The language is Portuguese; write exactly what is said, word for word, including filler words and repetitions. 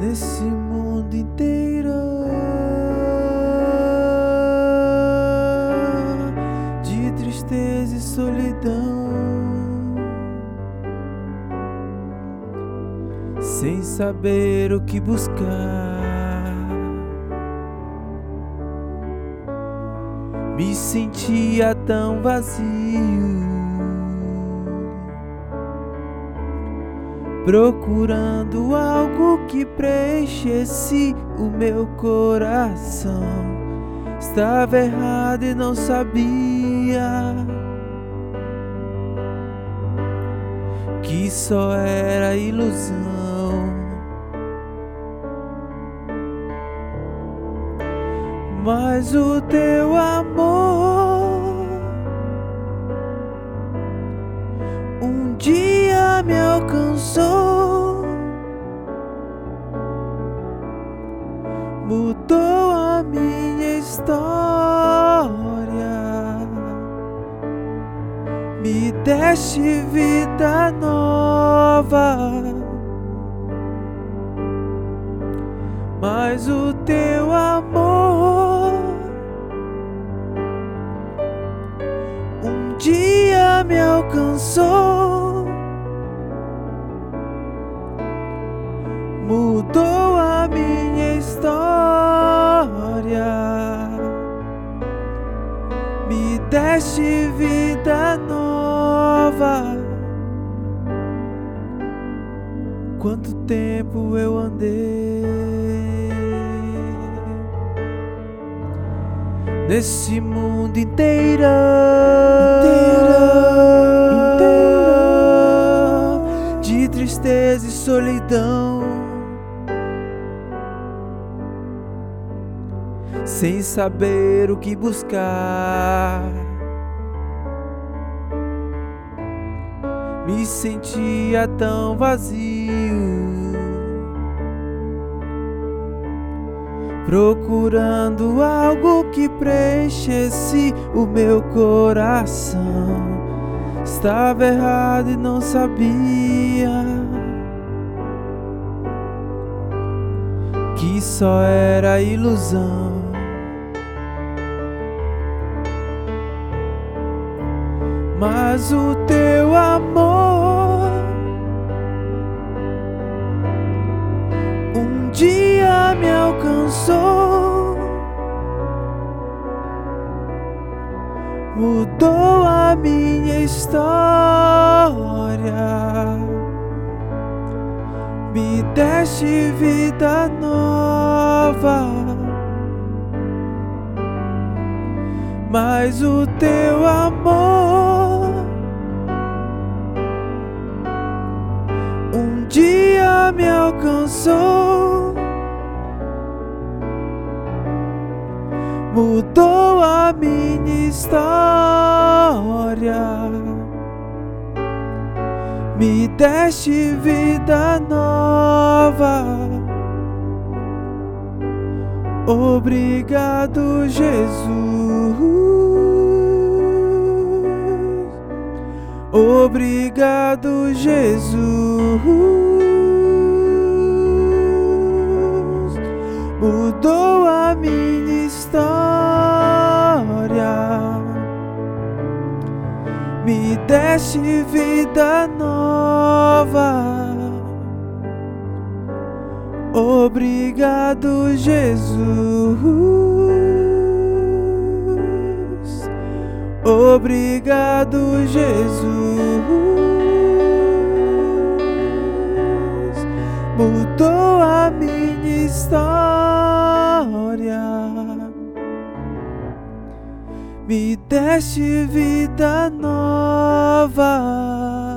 nesse mundo inteiro de tristeza e solidão, sem saber o que buscar. Me sentia tão vazio, procurando algo que preenchesse o meu coração. Estava errado e não sabia que só era ilusão. Mas o teu amor um dia me alcançou, mudou a minha história, me deste vida nova. Mas o teu amor um dia me alcançou, mudou a minha história, me deste vida nova. Quanto tempo eu andei nesse mundo inteiro, inteiro, inteiro, de tristeza e solidão, sem saber o que buscar. Me sentia tão vazio, procurando algo que preenchesse o meu coração. Estava errado e não sabia que só era ilusão. Mas o teu amor um dia me alcançou, mudou a minha história, me deste vida nova. Mas o teu amor um dia me alcançou, mudou a minha história, me deste vida nova. Obrigado, Jesus. Obrigado, Jesus. Mudou a minha história, me deste vida nova. Obrigado, Jesus. Obrigado, Jesus. Mudou a minha história, me deste vida nova.